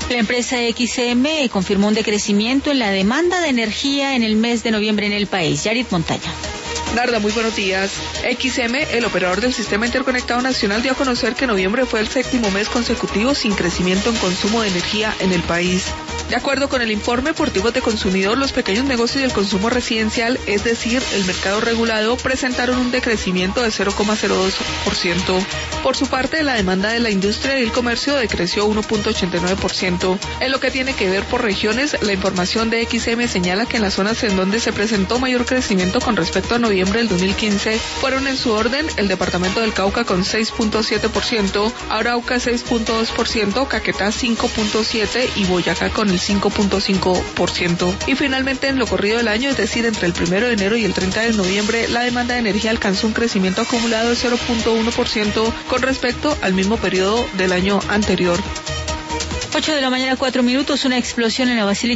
La empresa XCM confirmó un decrecimiento en la demanda de energía en el mes de noviembre en el país. Yarit Montaña. Narda, muy buenos días. XM, el operador del Sistema Interconectado Nacional, dio a conocer que noviembre fue el 7º mes consecutivo sin crecimiento en consumo de energía en el país. De acuerdo con el informe, por tipos de consumidor, los pequeños negocios y el consumo residencial, es decir, el mercado regulado, presentaron un decrecimiento de 0,02%. Por su parte, la demanda de la industria y el comercio decreció 1,89%. En lo que tiene que ver por regiones, la información de XM señala que en las zonas en donde se presentó mayor crecimiento con respecto a noviembre del 2015 fueron en su orden el departamento del Cauca con 6,7%, Arauca 6,2%, Caquetá 5,7% y Boyacá con el 5,5%. Y finalmente, en lo corrido del año, es decir, entre el 1 de enero y el 30 de noviembre, la demanda de energía alcanzó un crecimiento acumulado de 0,1% con respecto al mismo periodo del año anterior. 8 de la mañana, 4 minutos, una explosión en la Basílica